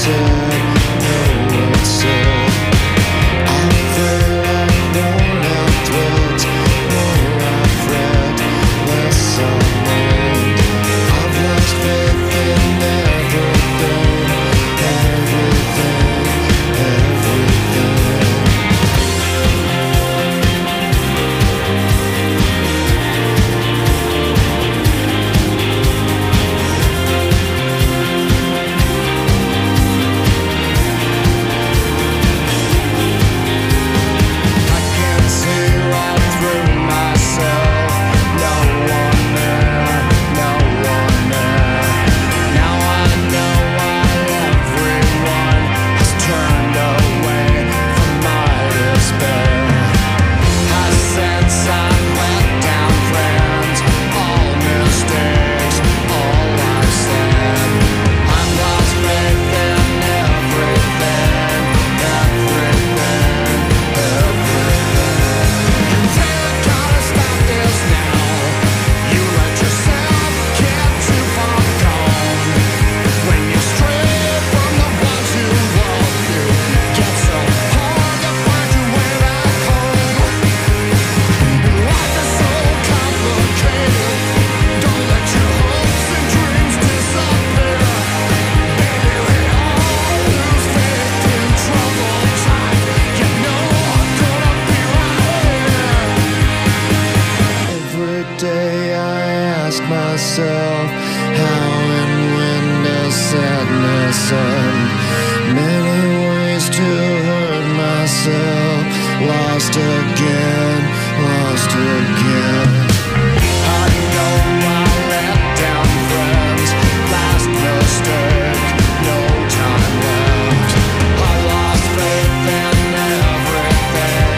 myself, how and when does sadness end? Many ways to hurt myself, lost again, lost again. I know I let down friends, last mistake, no time left. I lost faith in everything,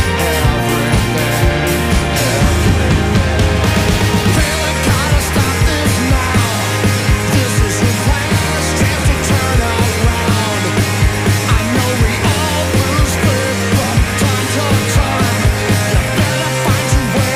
everything, everything. Really gotta stop this now. This is your last chance to turn around. I know we all lose faith from time to time. You better find your way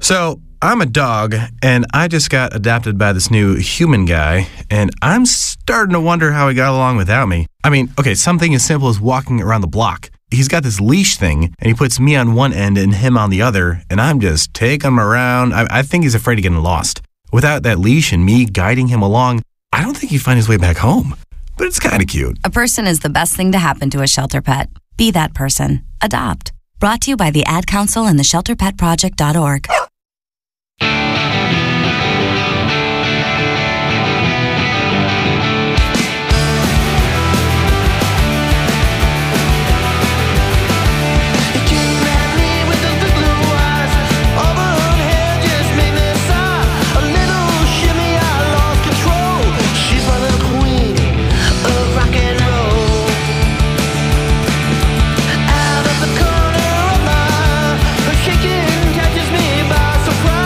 So, I'm a dog, and I just got adopted by this new human guy, and I'm starting to wonder how he got along without me. I mean, okay, something as simple as walking around the block. He's got this leash thing, and he puts me on one end and him on the other, and I'm just taking him around. I think he's afraid of getting lost. Without that leash and me guiding him along, I don't think he'd find his way back home. But it's kind of cute. A person is the best thing to happen to a shelter pet. Be that person. Adopt. Brought to you by the Ad Council and the ShelterPetProject.org. Catches me by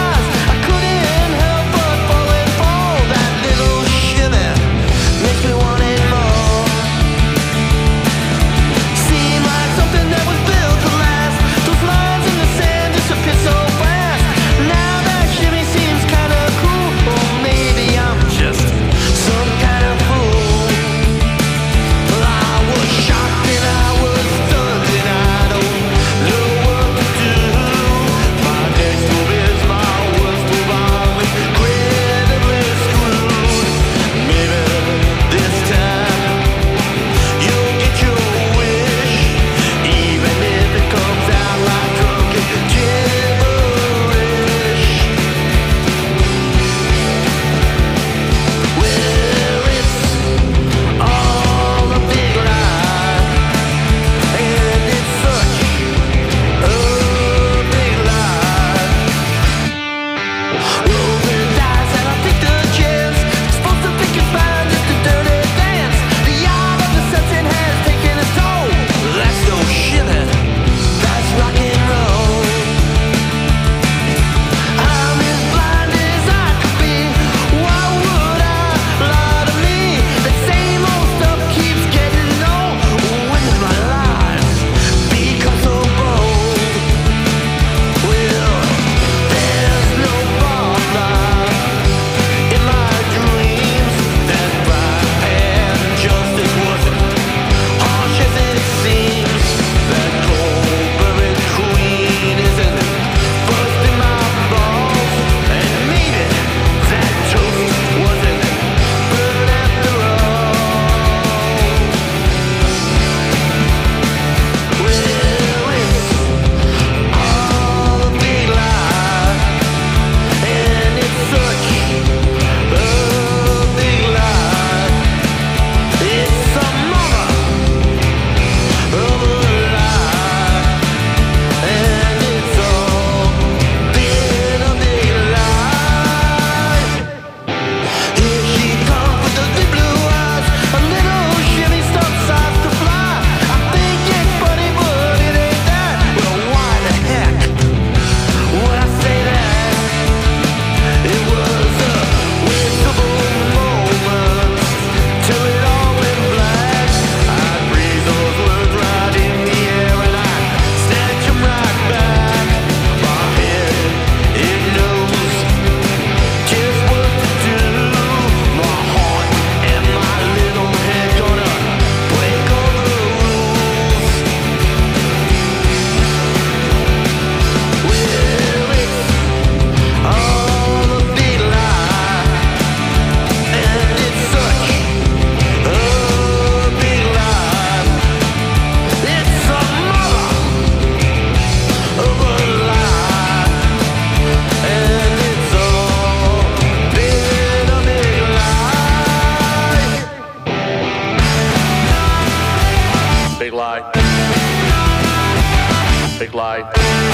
Big lie.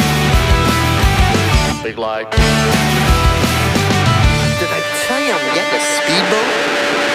Big lie. Did I tell you I'm getting a speedboat?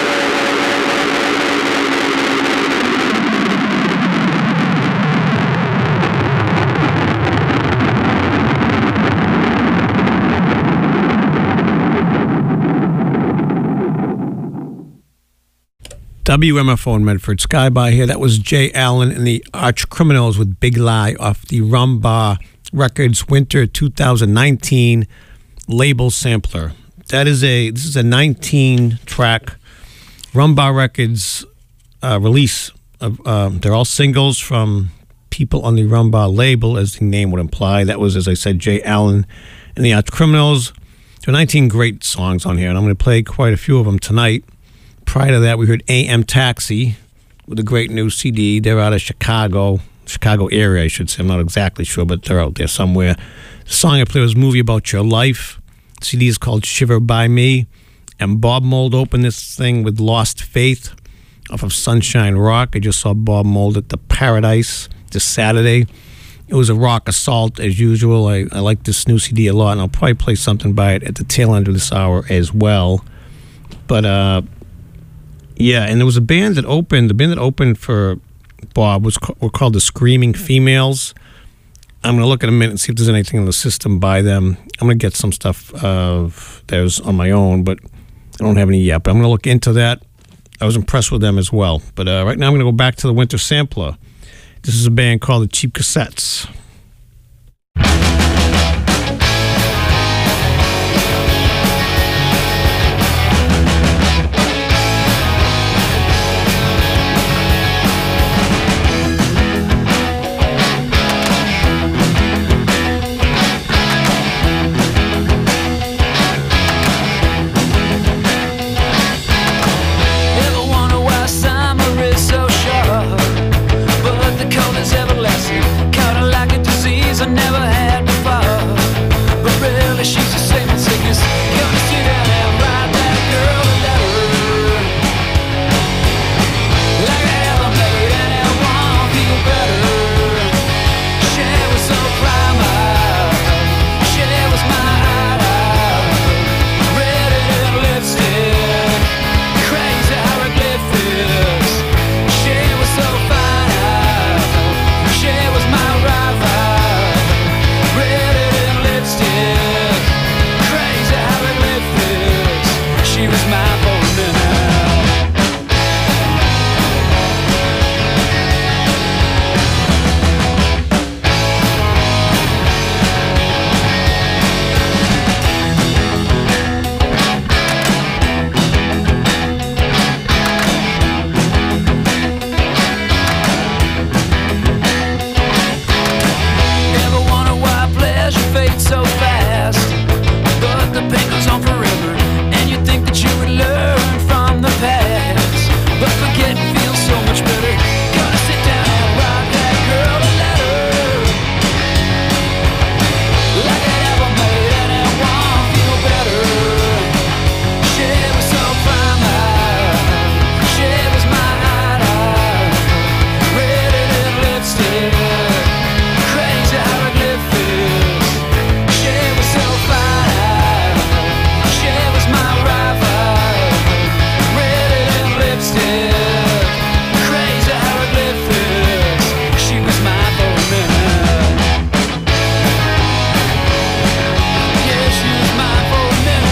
WMFO in Medford, Sky by here. That was Jay Allen and the Arch Criminals with Big Lie off the Rum Bar Records Winter 2019 label sampler. This is a 19-track Rumbar Records release. They're all singles from people on the Rumbar label, as the name would imply. That was, as I said, Jay Allen and the Arch Criminals. There are 19 great songs on here, and I'm going to play quite a few of them tonight. Prior to that, we heard AM Taxi with a great new CD. They're out of Chicago area, I should say. I'm not exactly sure, but they're out there somewhere. The song I played was Movie About Your Life. The CD is called Shiver by Me. And Bob Mould opened this thing with Lost Faith off of Sunshine Rock. I just saw Bob Mould at the Paradise this Saturday. It was a rock assault as usual. I like this new CD a lot, and I'll probably play something by it at the tail end of this hour as well. But yeah, and there was a band that opened. The band that opened for Bob were called the Screaming Females. I'm going to look in a minute and see if there's anything in the system by them. I'm going to get some stuff of theirs on my own, but I don't have any yet. But I'm going to look into that. I was impressed with them as well. But right now I'm going to go back to the Winter Sampler. This is a band called the Cheap Cassettes. I never had before, but really she's the same as sickness. Gonna sit down and write that girl a letter, like I ever made anyone feel better. She was so primal, she was my idol. Red in lipstick, crazy hieroglyphics. She was so fine, she was my rival. She was my Ever wonder why pleasure fades so fast, but the pain goes on forever, and you think that you would learn from the past, but forgetting feels so much better. Gonna sit down and write that girl a letter, like I never made anyone feel better. She was so primal, she was my idol. Red in lipstick, crazy hieroglyphics. She was so fine, she was my rival. Red in lipstick, crazy hieroglyphics. She was my woman. Yeah, she was my woman.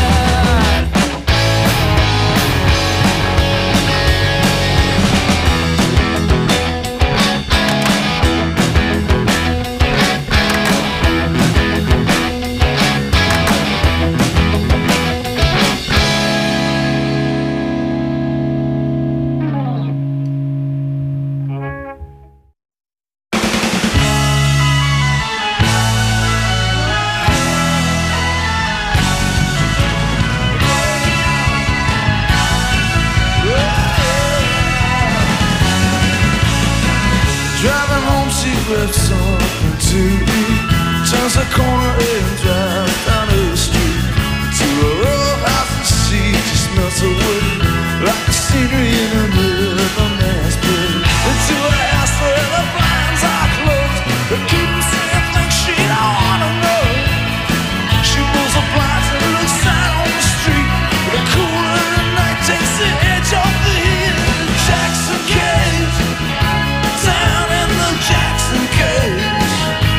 Driving home, she left something to eat. Turns the corner and drives down the street to a row house, and she just melts away like the scenery in a Middleman's Bay. Into a house where the blinds are closed, but keeping saying things she don't wanna know. She rolls the blinds and looks out on the street. The cooler of the night takes the edge off the heat. Jackson Cage, down in the Jackson Cage.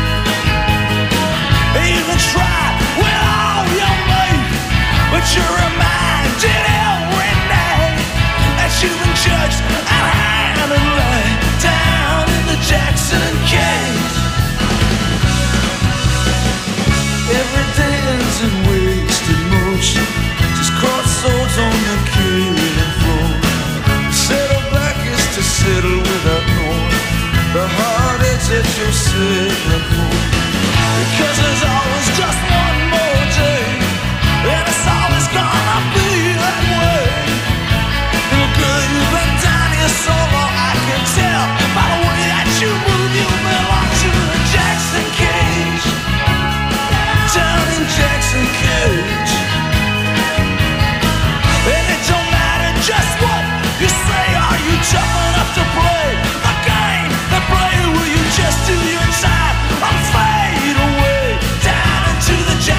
You can try with all your might, but you're reminded every night that you've been judged the heartaches that you're sitting for. Because there's always just one more day, and it's always gonna be that way. And girl, you've been down here so long, I can tell by the way that you move, you belong to the Jackson Cage, down in Jackson Cage. And it don't matter just what you say, are you tough enough to play a game that play? Will you just do your time and fade away down into the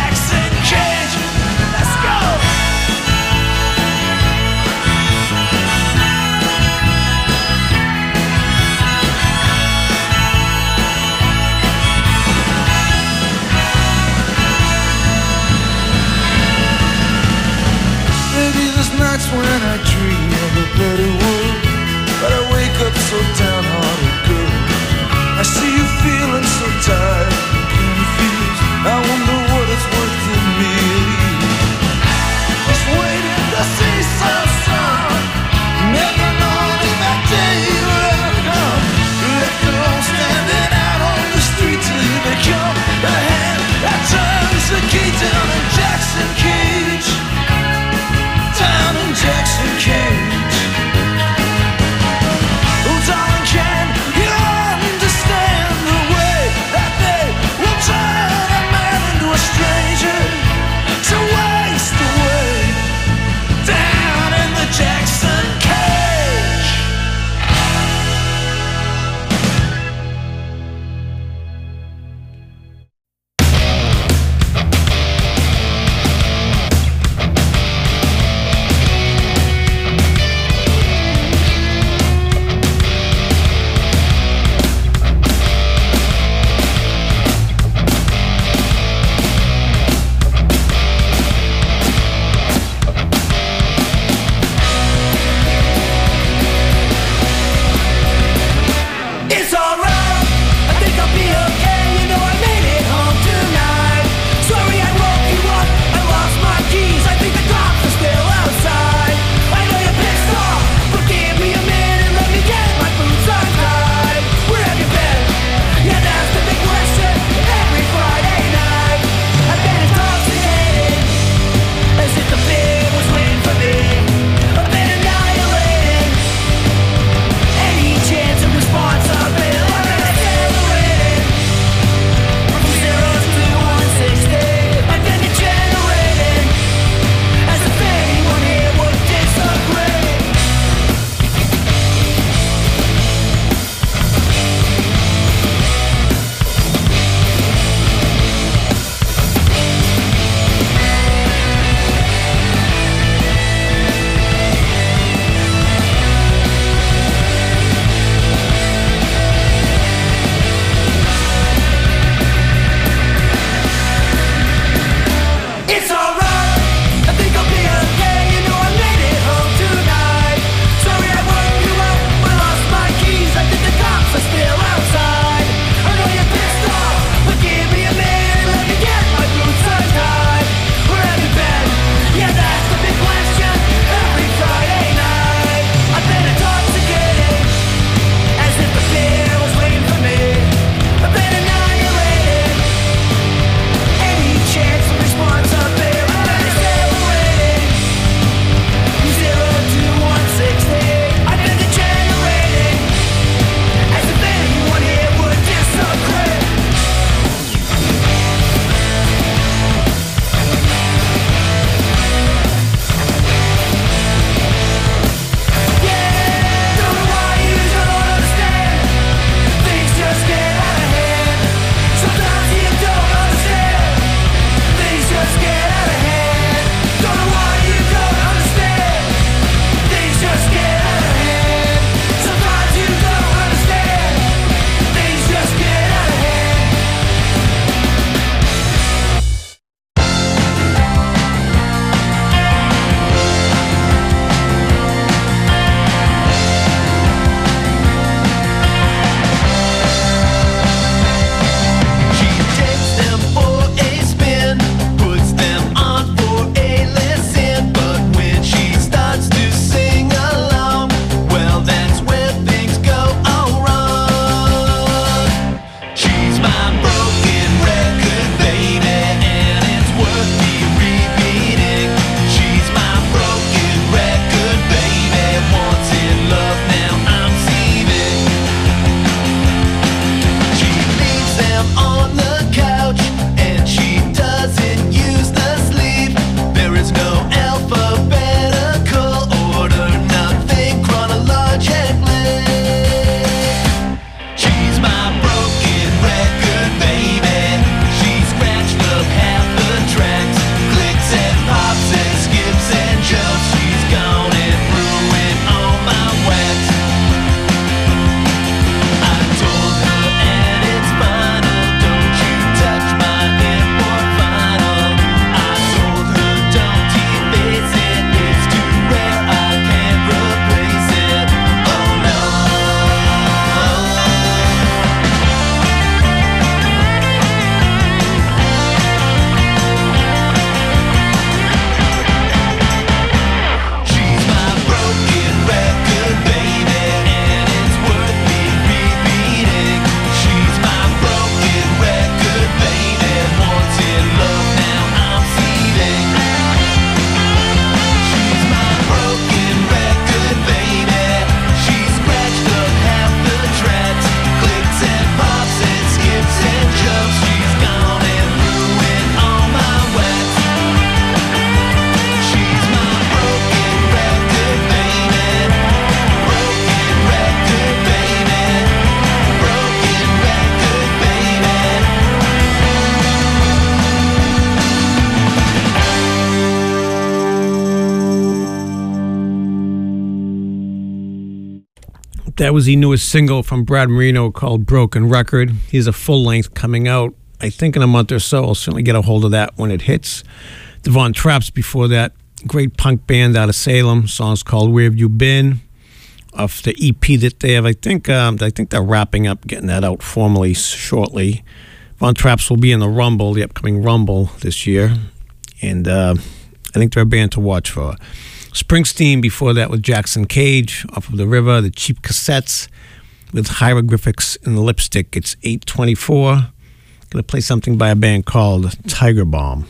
That was the newest single from Brad Marino called Broken Record. He has a full length coming out, I think, in a month or so. I'll certainly get a hold of that when it hits. The Von Trapps before that, great punk band out of Salem. Song's called Where Have You Been? Off the EP that they have. I think they're wrapping up getting that out formally shortly. Von Trapps will be in the Rumble, the upcoming Rumble this year. And I think they're a band to watch for. Springsteen before that with Jackson Cage off of The River, the Cheap Cassettes with Hieroglyphics in the Lipstick. It's 8:24. Going to play something by a band called Tiger Bomb.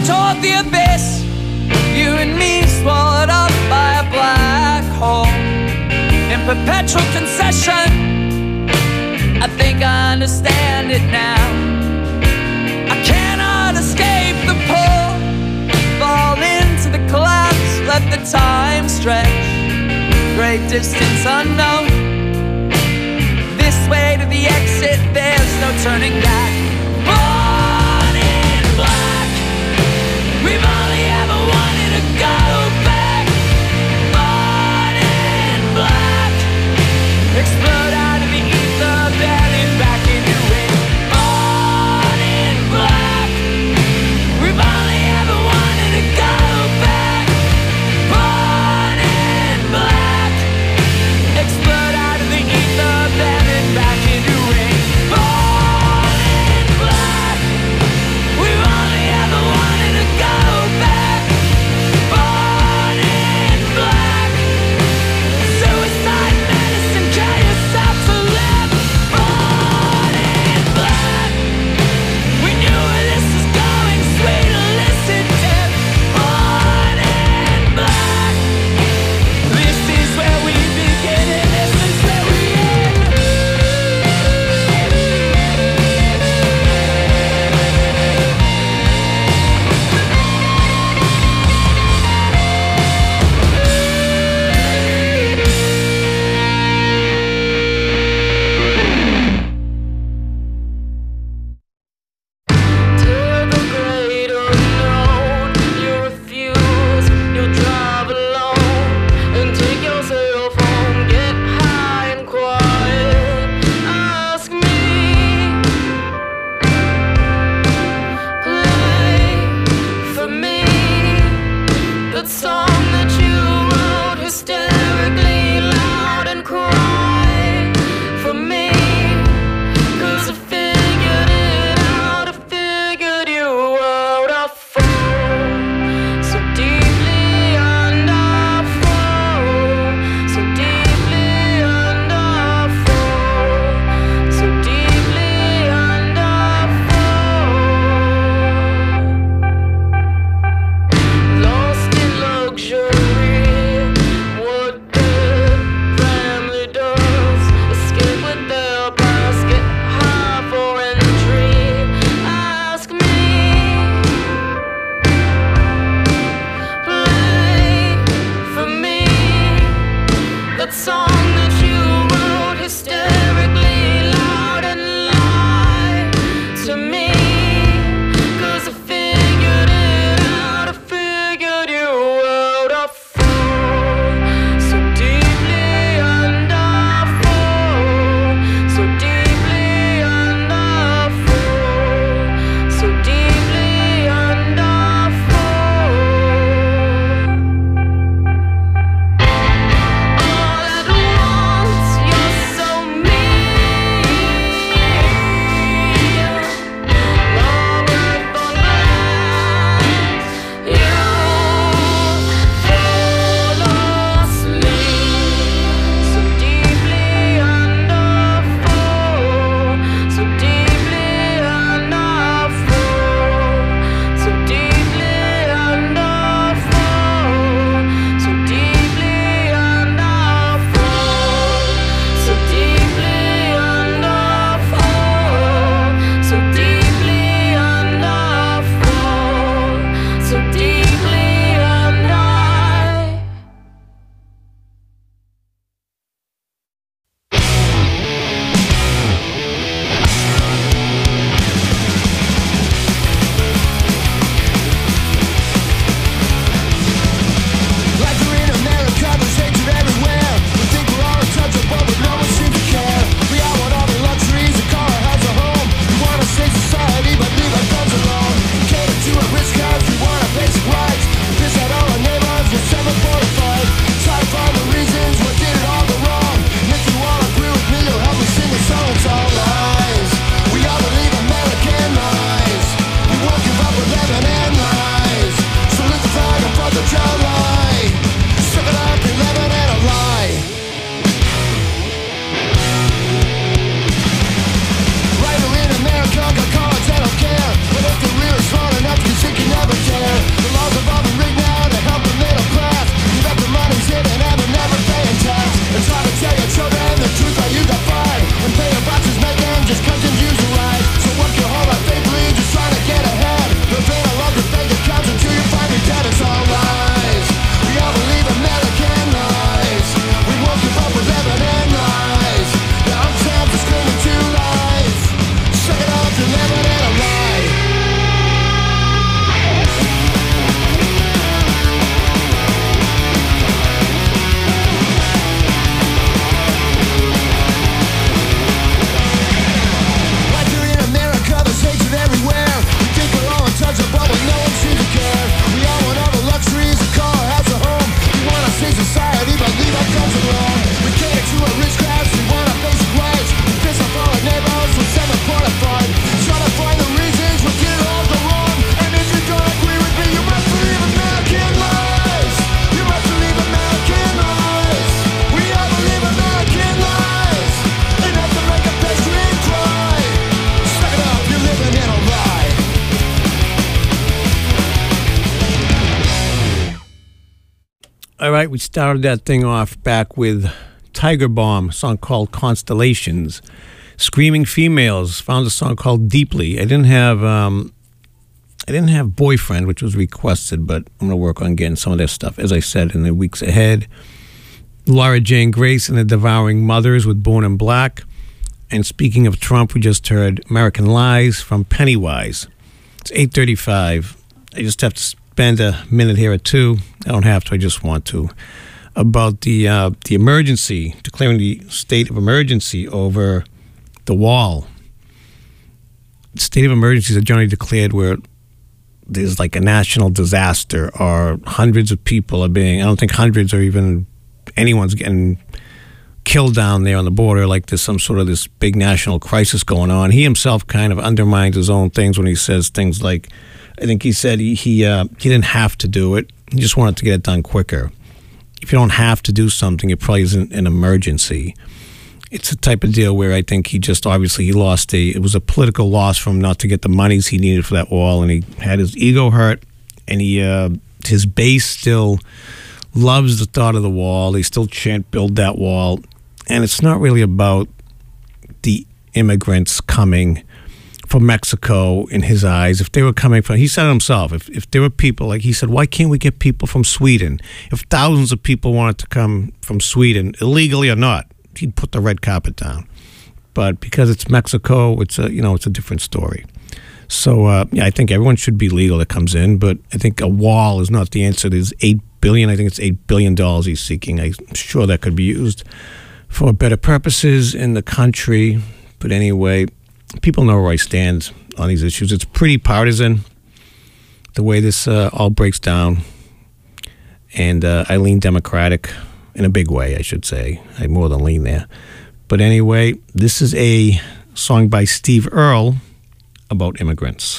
toward the abyss. You and me swallowed up by a black hole in perpetual concession. I think I understand it now. I cannot escape the pull, fall into the collapse, let the time stretch. Great distance unknown, this way to the exit, there's no turning back. Born in black, we've only ever wanted to go back. Born in black, explode out of the ether, buried back into it. Born in black, we've only ever wanted to go back. Born in black, explode out of the ether, buried back into it. Born in All right, we started that thing off back with Tiger Bomb, a song called Constellations. Screaming Females found a song called Deeply. I didn't have Boyfriend, which was requested, but I'm going to work on getting some of their stuff, as I said, in the weeks ahead. Laura Jane Grace and the Devouring Mothers with Born in Black. And speaking of Trump, we just heard American Lies from Pennywise. It's 8:35. I just have to spend a minute here or two. I don't have to, I just want to. About the emergency, declaring the state of emergency over the wall. State of emergencies are generally declared where there's like a national disaster or hundreds of people are being, I don't think hundreds or even anyone's getting killed down there on the border, like there's some sort of this big national crisis going on. He himself kind of undermines his own things when he says things like, I think he said he didn't have to do it. He just wanted to get it done quicker. If you don't have to do something, it probably isn't an emergency. It's a type of deal where I think he just obviously it was a political loss for him not to get the monies he needed for that wall, and he had his ego hurt, and his base still loves the thought of the wall. They still chant, build that wall. And it's not really about the immigrants coming from Mexico in his eyes. If they were coming from, he said it himself, if there were people, like he said, why can't we get people from Sweden? If thousands of people wanted to come from Sweden, illegally or not, he'd put the red carpet down. But because it's Mexico, it's a different story. So, I think everyone should be legal that comes in, but I think a wall is not the answer. There's $8 billion. I think it's $8 billion he's seeking. I'm sure that could be used for better purposes in the country. But anyway, people know where I stand on these issues. It's pretty partisan, the way this all breaks down. And I lean Democratic in a big way, I should say. I more than lean there. But anyway, this is a song by Steve Earle about immigrants.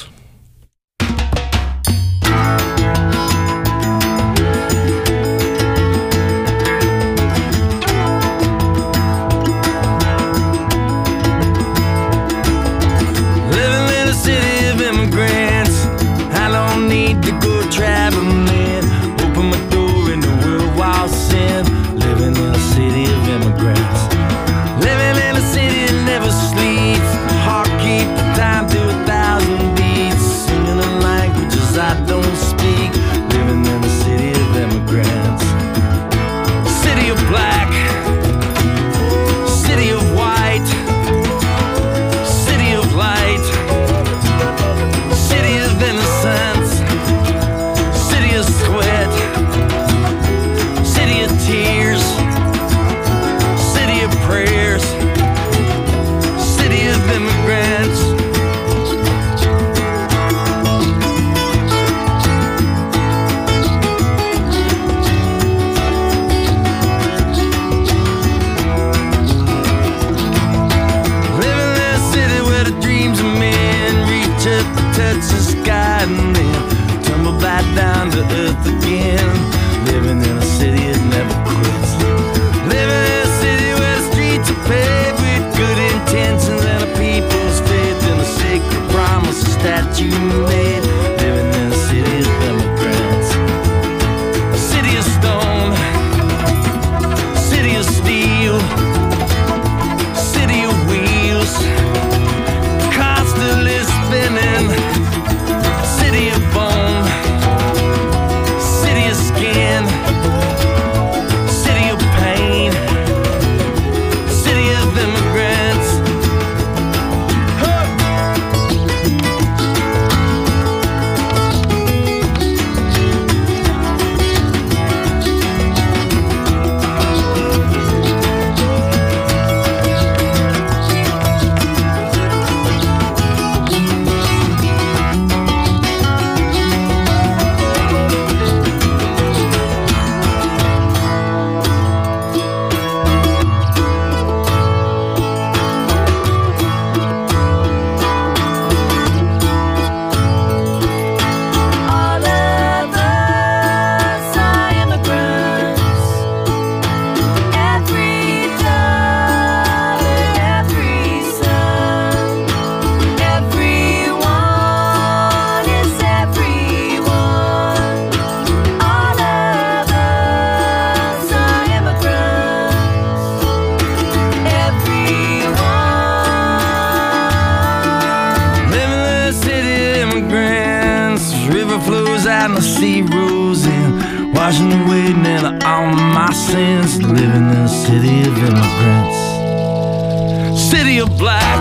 river flows out and the sea rolls in, washing away nearly all of my sins. Living in a city of immigrants, city of black,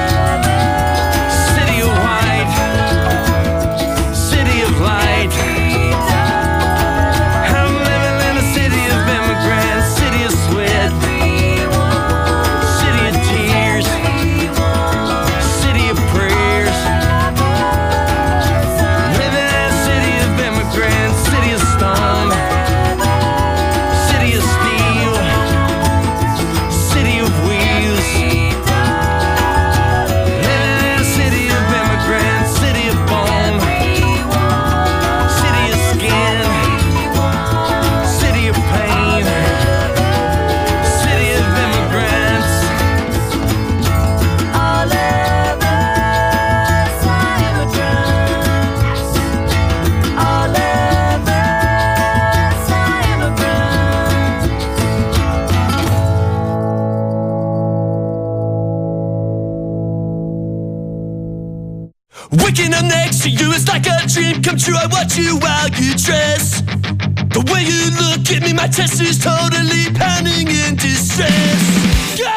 city of white, city of light. I'm living in a city of immigrants, city of sweat, city of tears, city of prayers. Living in a city of immigrants, city of stone, city of steel, city of wheels. Living in a city of immigrants, city of bone, city of skin, city of pain, city of immigrants. All of us are immigrants. All of us are immigrants. Waking up next to you is like a dream come true. I watch you while you dress. The way you look at me, my chest is totally pounding in distress. Go!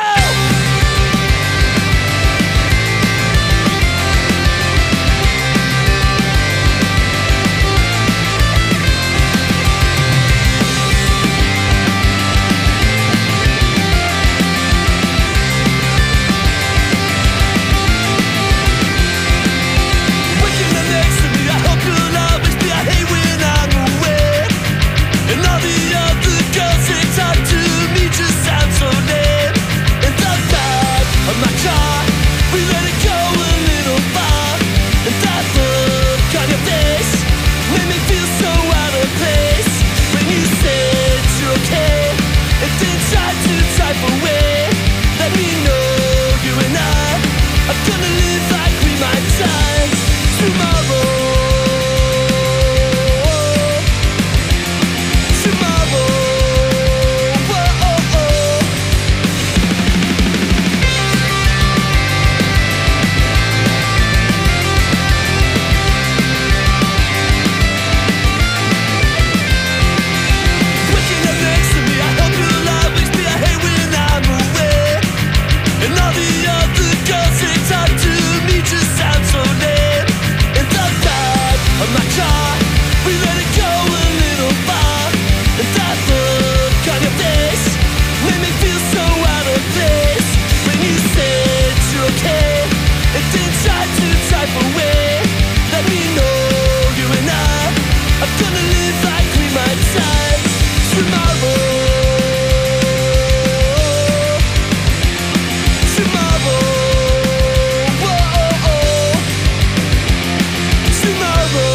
Waking up next to me, I hope you'll always be. I hate when I'm away, and all the other girls they talk to me just sound so lame. In the back of my car, we let it go a little far, and that look on your face made me feel so out of place. When you said you're okay, and then tried to type away, let me know you and I are gonna live like we might die tomorrow. Tomorrow. Waking up next to me, I hope you'll always be. I hate when I'm away, and all the other girls they talk to me just sound so lame. In the back of my car, we let it go a little far, and that look on your face made me feel so out of place. When you said you're okay, and then tried to type away, let me know you and I are gonna live like we might die tomorrow. Tomorrow. Tomorrow.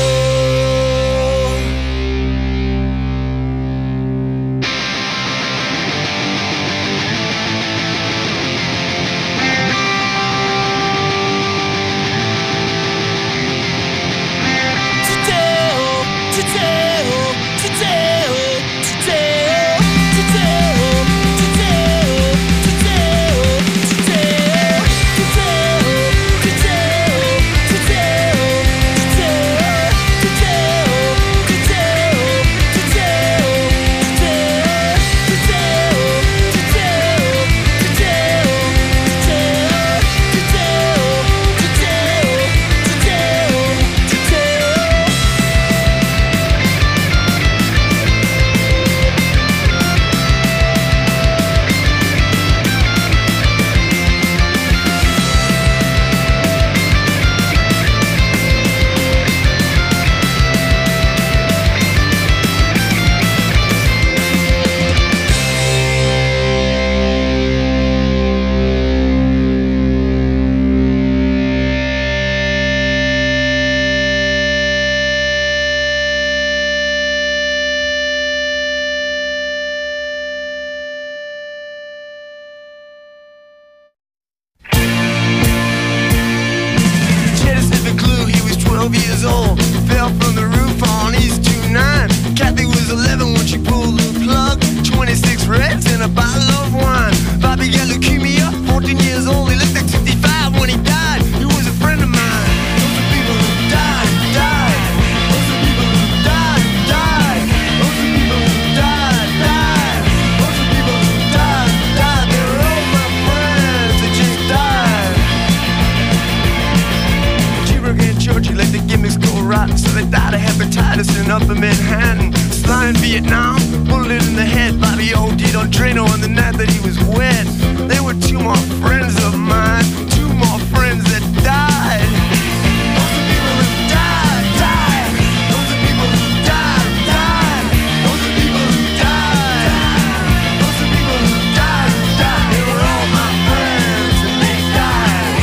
forgotten, so they died of hepatitis in Upper Manhattan. Sly in Vietnam, bullet in the head. Bobby OD'd on Drano on the night that he was wed. They were two more friends of mine, two more friends that died. Those are people who died, died. Those are people who died, died. Those are people who died. Those are people who died, died. They were all my friends and they died.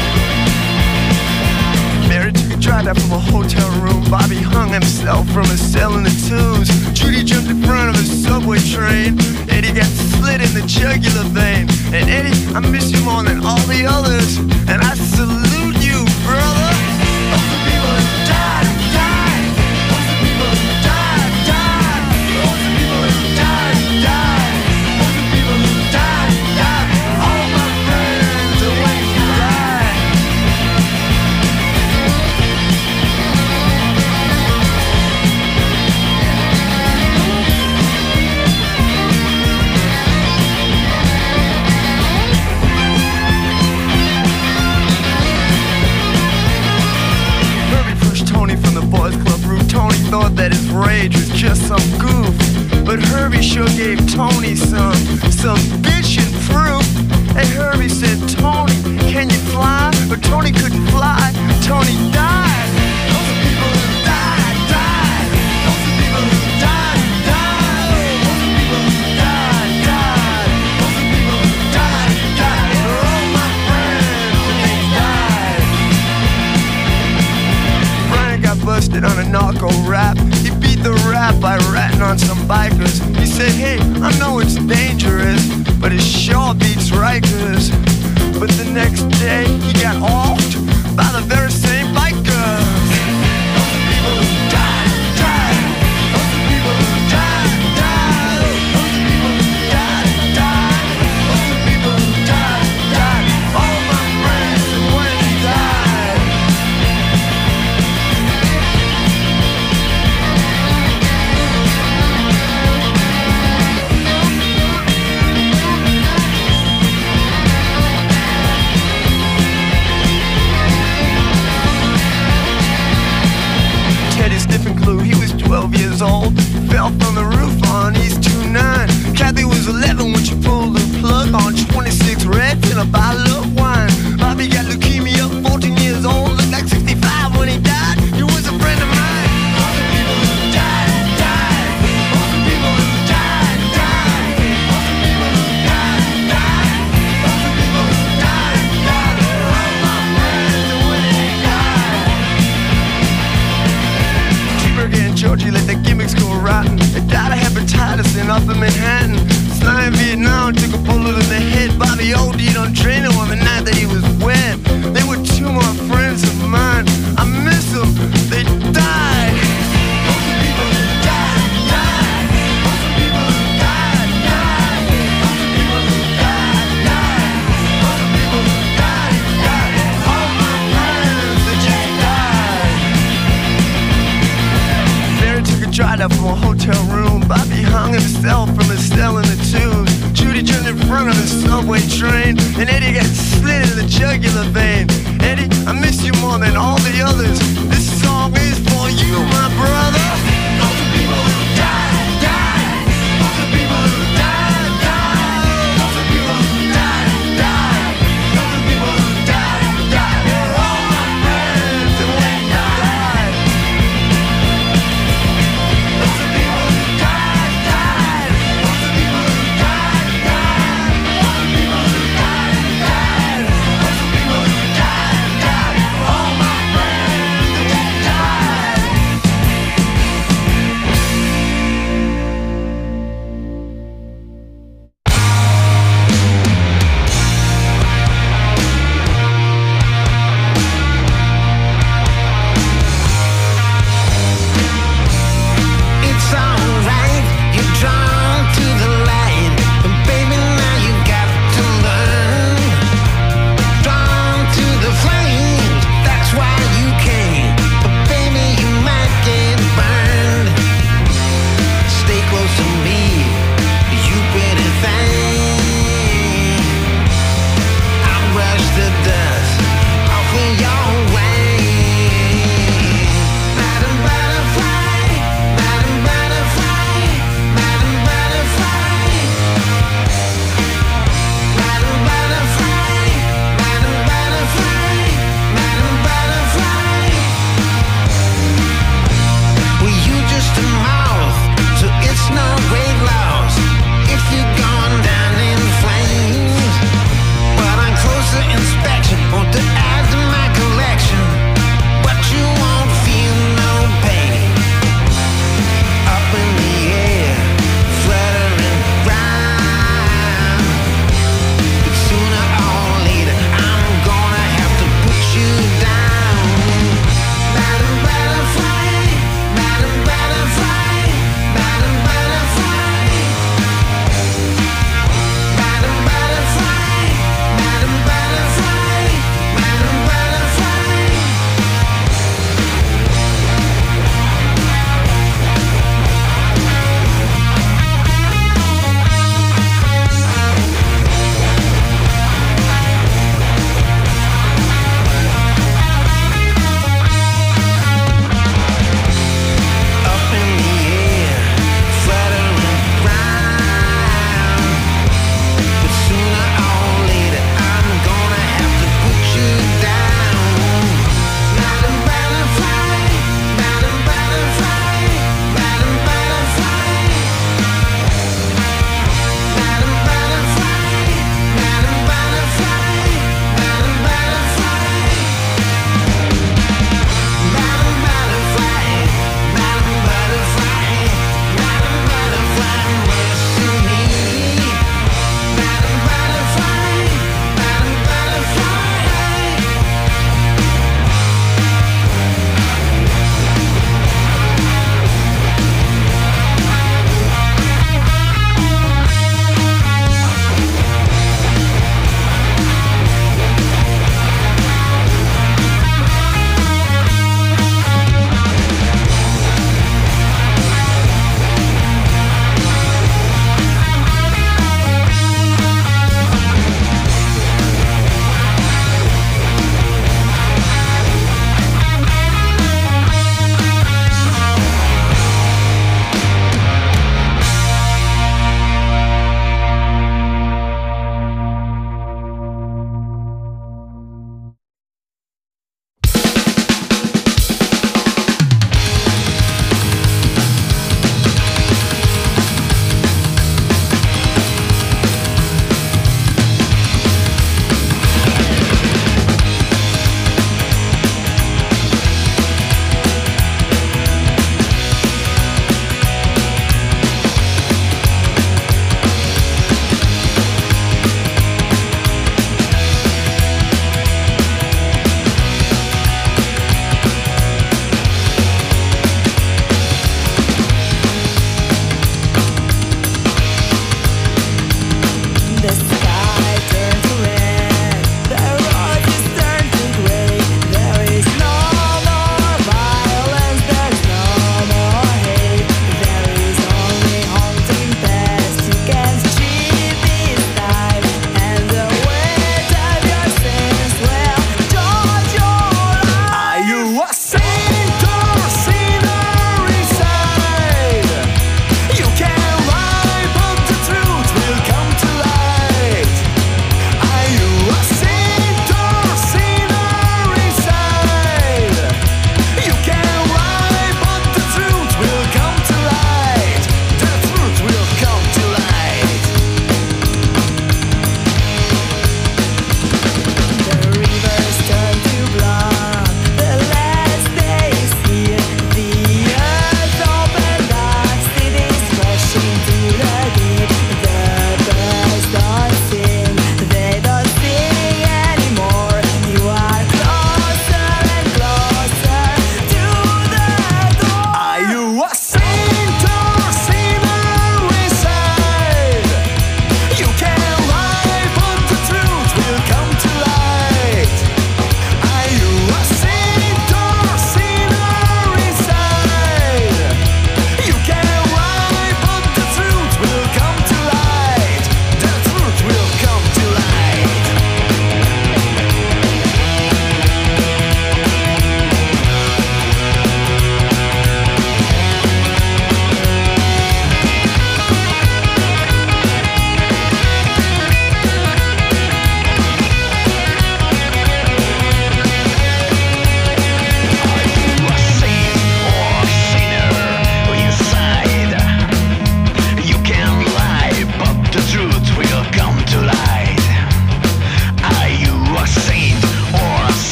Mary took a drive out from a hotel room. Bobby hung himself from a cell in the Tubes. Judy jumped in front of a subway train. Eddie got slit in the jugular vein. And Eddie, I miss you more than all the others. And I salute you, brother. Those are people who died, died. Those are people who died, died. Those are people who died, died. Those are people who died, died. All my friends are when you die. Tony thought that his rage was just some goof, but Herbie sure gave Tony some bitchin' proof. Hey, Herbie said, Tony, can you fly? But Tony couldn't fly. Tony died. Those are people who died, died. Those are people who died, died. Those are people who died, died. Those are people who died, died. They're all my friends and they died. Brian got busted on a narco rap. He beat the rap by ratting on some bikers. He said, hey, I know it's dangerous, but it sure beats Rikers. But the next day, he got offed by the very same bikers. Those are people who died, died. Those are people who died, died. Those are people who died, died. Those are people who died, died. All my friends and when he died. Teddy Stiffen Glue, he was 12 years old. Fell from the roof on East 29. Kathy was 11 when she pulled the plug on 26 Reds and a bottle of wine. Bobby got leukemia, 14 years old. Looked like 65 when he died. He was a friend of mine. All the people who died, died. All the people who died, died. All the people who died, died. All the people who died, died. They're all my friends and when they died. T-Burger and Georgie let their gimmicks go rotten. They died of hepatitis in Upper Manhattan. Sly in Vietnam took a bullet in the head. Bobby OD'd on Drano on the night that he was wed. They were two more friends of mine. I miss them. They died. Those are people who died, died. Those are people who died, died. Those are people who died, died. Those are people who died, died. All my friends that just died. Mary took a drive out from a hotel room. Bobby hung himself from a cell in the Tubes. Judy jumped in front of the subway train. And Eddie got slit in the jugular vein. Eddie, I miss you more than all the others. This song is for you, my brother. Those are people who died, died. Those are people who died, died. Those are people who died, died. Those are people who died, died. They're all my friends and they died. Those are people who died, died. Those are people who died, died. Those are people who died, died. Those are people who died, died. All my friends and they died.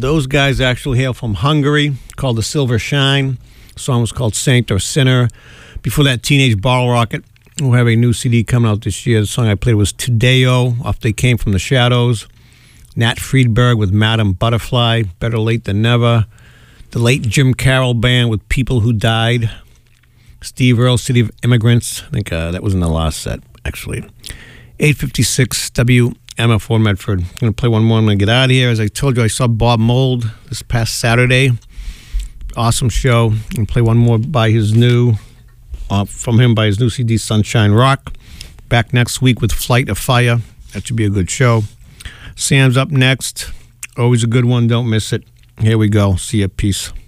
Those guys actually hail from Hungary, called the Silver Shine. The song was called Saint or Sinner. Before that, Teenage Bottle Rocket, who have a new CD coming out this year. The song I played was Tudeo, off They Came From the Shadows. Nat Friedberg with Madam Butterfly, Better Late Than Never. The late Jim Carroll Band with People Who Died. Steve Earle, City of Immigrants. I think that was in the last set, actually. 856 WMFO Medford. I'm going to play one more. I'm going to get out of here. As I told you, I saw Bob Mould this past Saturday. Awesome show. I'm going to play one more by his new, from him by his new CD, Sunshine Rock. Back next week with Flight of Fire. That should be a good show. Sam's up next. Always a good one. Don't miss it. Here we go. See ya. Peace.